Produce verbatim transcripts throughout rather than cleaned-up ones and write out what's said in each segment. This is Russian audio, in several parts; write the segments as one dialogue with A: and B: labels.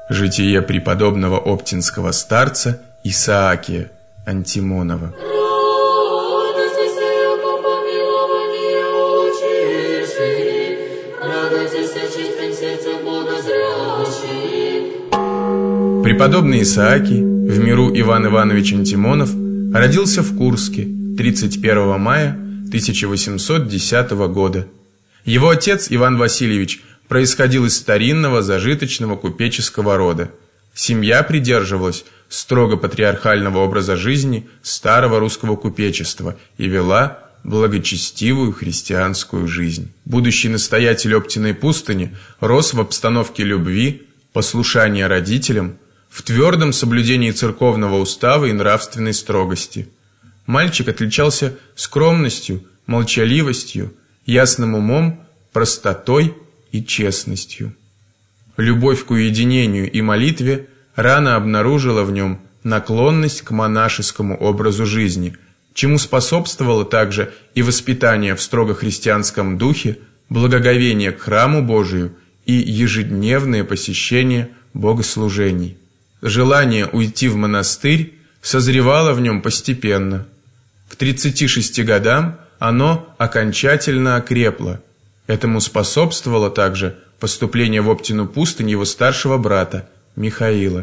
A: Житие преподобного оптинского старца Исаакия Антимонова. Преподобный Исаакий, в миру Иван Иванович Антимонов, родился в Курске тридцать первого мая тысяча восемьсот десятого года. Его отец Иван Васильевич происходил из старинного зажиточного купеческого рода. Семья придерживалась строго патриархального образа жизни старого русского купечества и вела благочестивую христианскую жизнь. Будущий настоятель Оптиной пустыни рос в обстановке любви, послушания родителям, в твердом соблюдении церковного устава и нравственной строгости. Мальчик отличался скромностью, молчаливостью, ясным умом, простотой и честностью. Любовь к уединению и молитве рано обнаружила в нем наклонность к монашескому образу жизни, чему способствовало также и воспитание в строго христианском духе, благоговение к храму Божию и ежедневное посещение богослужений. Желание уйти в монастырь созревало в нем постепенно. К тридцати шести годам оно окончательно окрепло. Этому способствовало также поступление в Оптину пустынь его старшего брата Михаила.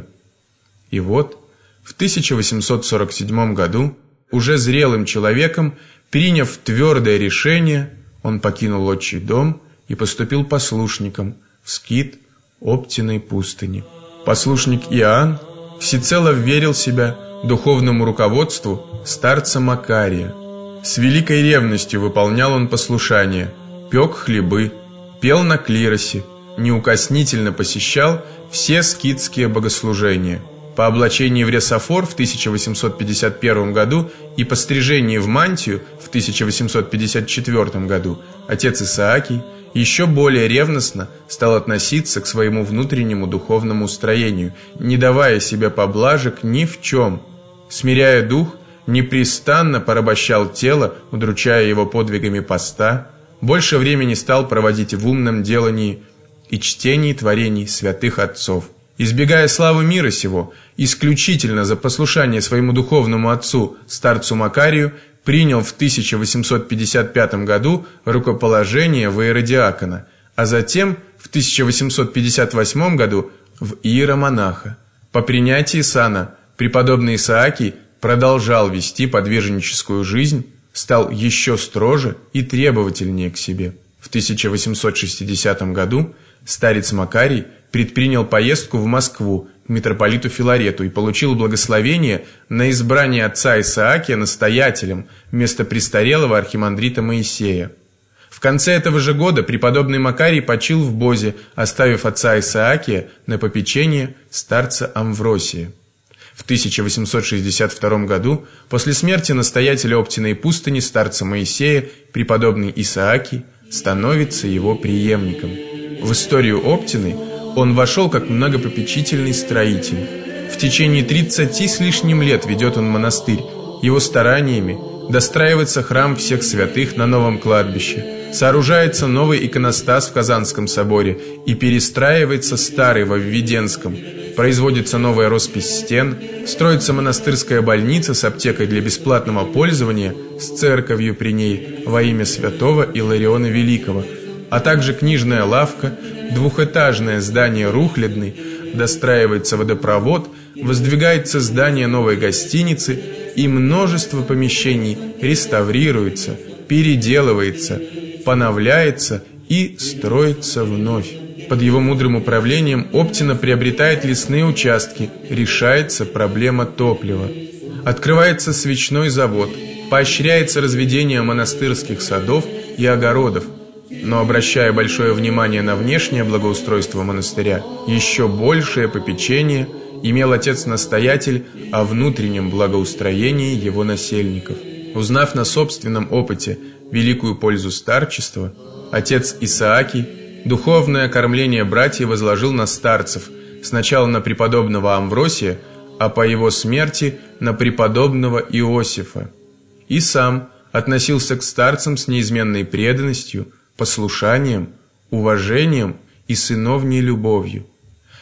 A: И вот в тысяча восемьсот сорок седьмом году, уже зрелым человеком, приняв твердое решение, он покинул отчий дом и поступил послушником в скит Оптиной пустыни. Послушник Иоанн всецело вверил себя духовному руководству старца Макария. С великой ревностью выполнял он послушание, пек хлебы, пел на клиросе, неукоснительно посещал все скитские богослужения. По облачении в ресофор в тысяча восемьсот пятьдесят первом году и по стрижении в мантию в тысяча восемьсот пятьдесят четвёртом году отец Исаакий еще более ревностно стал относиться к своему внутреннему духовному устроению, не давая себе поблажек ни в чем. Смиряя дух, непрестанно порабощал тело, удручая его подвигами поста, больше времени стал проводить в умном делании и чтении творений святых отцов. Избегая славы мира сего, исключительно за послушание своему духовному отцу, старцу Макарию, принял в тысяча восемьсот пятьдесят пятом году рукоположение в иеродиакона, а затем в тысяча восемьсот пятьдесят восьмом году в иеромонаха. По принятии сана преподобный Исаакий продолжал вести подвижническую жизнь, стал еще строже и требовательнее к себе. В тысяча восемьсот шестидесятом году старец Макарий предпринял поездку в Москву к митрополиту Филарету и получил благословение на избрание отца Исаакия настоятелем вместо престарелого архимандрита Моисея. В конце этого же года преподобный Макарий почил в Бозе, оставив отца Исаакия на попечение старца Амвросия. В тысяча восемьсот шестьдесят втором году, после смерти настоятеля Оптиной пустыни старца Моисея, преподобный Исаакий становится его преемником. В историю Оптины он вошел как многопопечительный строитель. В течение тридцати с лишним лет ведет он монастырь. Его стараниями достраивается храм всех святых на новом кладбище, сооружается новый иконостас в Казанском соборе и перестраивается старый во Введенском, производится новая роспись стен, строится монастырская больница с аптекой для бесплатного пользования, с церковью при ней во имя святого Илариона Великого, а также книжная лавка, двухэтажное здание Рухлядный, достраивается водопровод, воздвигается здание новой гостиницы и множество помещений реставрируется, переделывается, поновляется и строится вновь. Под его мудрым управлением Оптина приобретает лесные участки, решается проблема топлива. Открывается свечной завод, поощряется разведение монастырских садов и огородов. Но, обращая большое внимание на внешнее благоустройство монастыря, еще большее попечение имел отец-настоятель о внутреннем благоустроении его насельников. Узнав на собственном опыте великую пользу старчества, отец Исаакий духовное кормление братьев возложил на старцев, сначала на преподобного Амвросия, а по его смерти на преподобного Иосифа. И сам относился к старцам с неизменной преданностью, послушанием, уважением и сыновней любовью.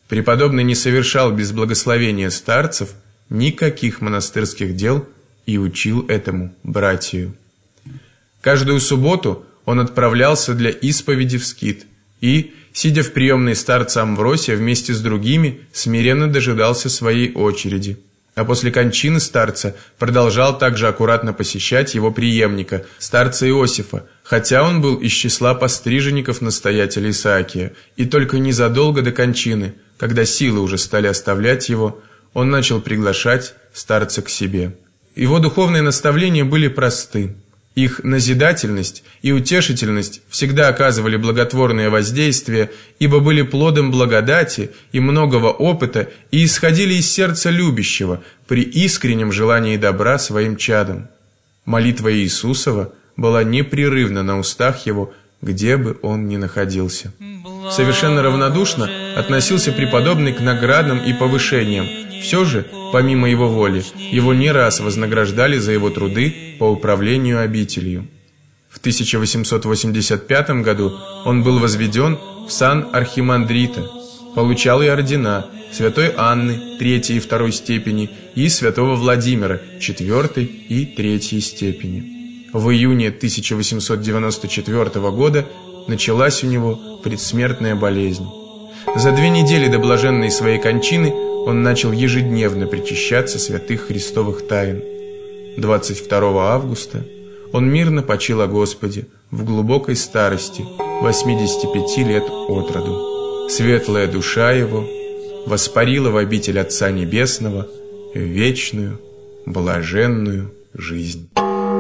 A: Преподобный не совершал без благословения старцев никаких монастырских дел и учил этому братию. Каждую субботу он отправлялся для исповеди в скит и, сидя в приемной старца Амвросия вместе с другими, смиренно дожидался своей очереди. А после кончины старца продолжал также аккуратно посещать его преемника, старца Иосифа, хотя он был из числа постриженников настоятеля Исаакия, и только незадолго до кончины, когда силы уже стали оставлять его, он начал приглашать старца к себе. Его духовные наставления были просты. Их назидательность и утешительность всегда оказывали благотворное воздействие, ибо были плодом благодати и многого опыта и исходили из сердца любящего при искреннем желании добра своим чадам. Молитва Иисусова была непрерывна на устах его, где бы он ни находился. Совершенно равнодушно относился преподобный к наградам и повышениям. Все же, помимо его воли, его не раз вознаграждали за его труды по управлению обителью. В тысяча восемьсот восемьдесят пятом году он был возведен в сан архимандрита, получал и ордена святой Анны третьей и второй степени и святого Владимира четвертой и третьей степени. В июне тысяча восемьсот девяносто четвёртого года началась у него предсмертная болезнь. За две недели до блаженной своей кончины он начал ежедневно причащаться святых христовых тайн. двадцать второго августа он мирно почил о Господе в глубокой старости, восьмидесяти пяти лет от роду. Светлая душа его воспарила в обитель Отца Небесного в вечную, блаженную жизнь.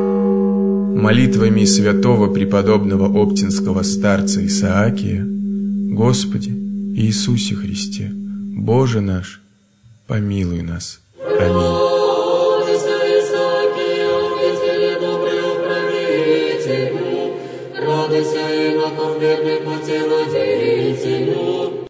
A: Молитвами святого преподобного оптинского старца Исаакия: Господи Иисусе Христе, Боже наш, помилуй нас. Аминь.
B: Радуйся и на том верный пути родитель.